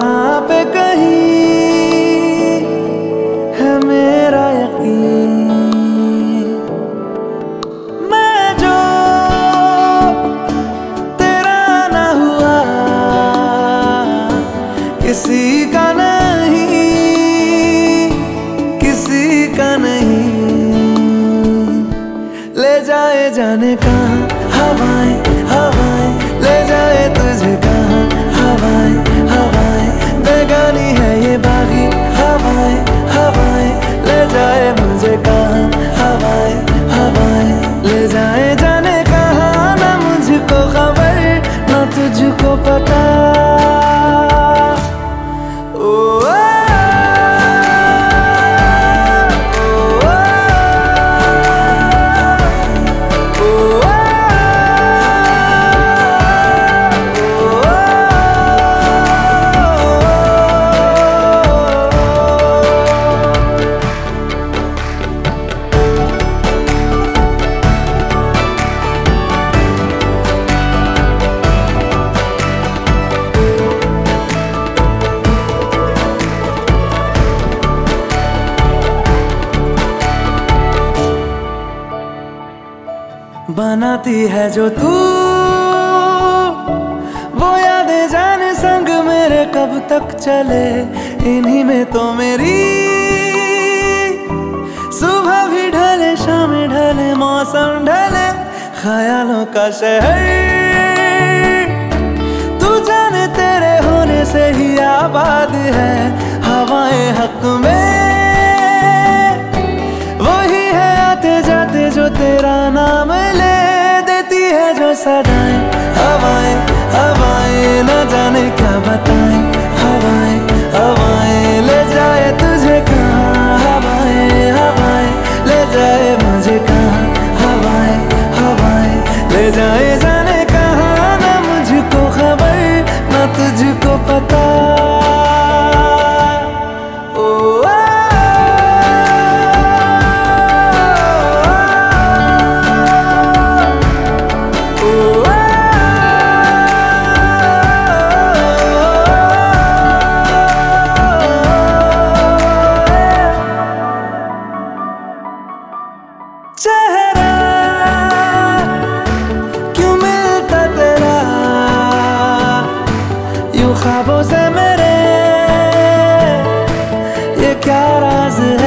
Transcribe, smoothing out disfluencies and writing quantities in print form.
कहाँ पे कहीं है मेरा यकीन। मैं जो तेरा ना हुआ किसी का नहीं, किसी का नहीं। ले जाए जाने कहाँ हवाएं हवाएं, ले जाए तुझे कहाँ हवाएं हवाएं। बेगानी है ये बागी हवाएं हवाएं, ले जाए मुझे कहाँ हवाएं हवाएं। ले जाए जाने कहाँ, ना मुझको खबर ना तुझको पता। बनाती है जो तू वो यादें जाने संग मेरे कब तक चले। इन्हीं में तो मेरी सुबह भी ढले शाम ढले मौसम ढले। ख्यालों का शहर तू जाने तेरे होने से ही आबाद है। हवाएं हक में वही है आते जाते जो तेरा नाम ले देती है जो सदाएं। हवाएं हवाएं न जाने क्या बताएं। हवाएं हवाएं ले जाए तुझे कहाँ हवाएं हवाएं, ले जाए मुझे कहाँ हवाएं हवाएं। ले जाए जाने कहाँ, ना मुझको खबर ना तुझको पता। चेहरा क्यों मिलता तेरा यूं ख्वाबों से मेरे, ये क्या राज है।